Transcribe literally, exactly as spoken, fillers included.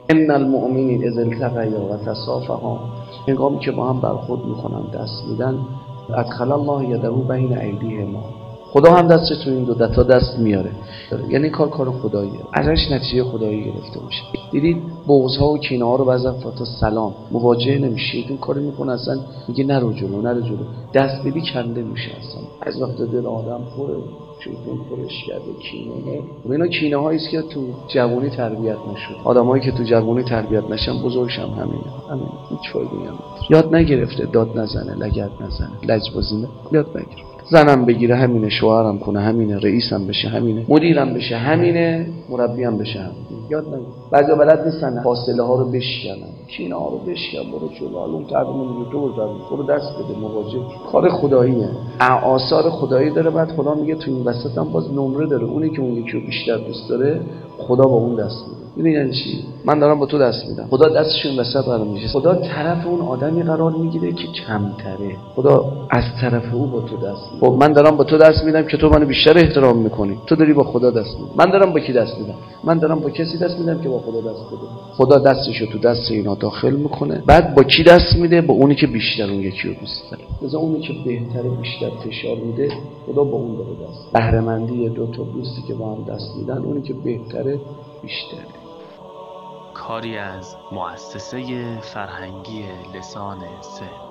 ان المؤمنین اذا التقیا و تصافحا، هنگامی که با هم برخورد میکنن دست میدن، ادخل الله یده بین ایدیهما، خدا هم دستش تو این دو تا دست میاره. یعنی کار کار خداییه، ازش نتیجه خدایی گرفته میشه. دیدید بغض‌ها و کینه‌ها رو بعضی وقتا سلام مواجه نمیشید، این کارو میکنه اصلا میگه نرو جلو نرو جلو، دست بدی کنده میشه اصلا. از وقتا دل آدم پره، شیطان پرش کرده کینه. و اینا کینه هایی است که تو جوانی تربیت نشد. آدمایی که تو جوانی تربیت نشن بزرگش هم همینه. همین هیچ فایده نداره. یاد نگرفته داد نزنه، لگد نزنه، لجبازی نه، یاد نگرفته. زنم بگیره همینه، شوهرم کنه همینه، رئیسم بشه همینه، مدیرم بشه همینه، مربیم بشه همینه. یاد نگیر. بعضی بلد نیستن فاصله ها رو بشکنن، کینه ها رو بشکن، برو جلو، اون تقدیم میگه تو برو برو دست بده، مواجه. کار خداییه، آثار خدایی داره. بعد خدا میگه تو این وسط هم باز نمره داره، اونی که اون یکی رو بیشتر دوست داره خدا با اون دست میده. ببین یعنی چی؟ من دارم با تو دست میدم، خدا دستشون وسط قرار میشه، خدا طرف اون آدمی قرار میگیره که کمتره، خدا از طرف او با تو دست میده. خب من دارم با تو دست میدم که تو منو بیشتر احترام میکنی، تو داری با خدا دست میدی. من دارم با کی دست میدم؟ من دارم با کسی دست میدم که با خدا دست بده. خدا دستشو تو دست اینا داخل میکنه، بعد با کی دست میده؟ با اونی که بیشتر اون یکی رو دوست داره. مثلا اونی که بهتره بیشتر فشار میده، خدا با اون داره دست. بهره مندی دو تا دوستی که با هم دست میدن، اونی که بهتره بیشتره. کاری از مؤسسه فرهنگی لسان سه.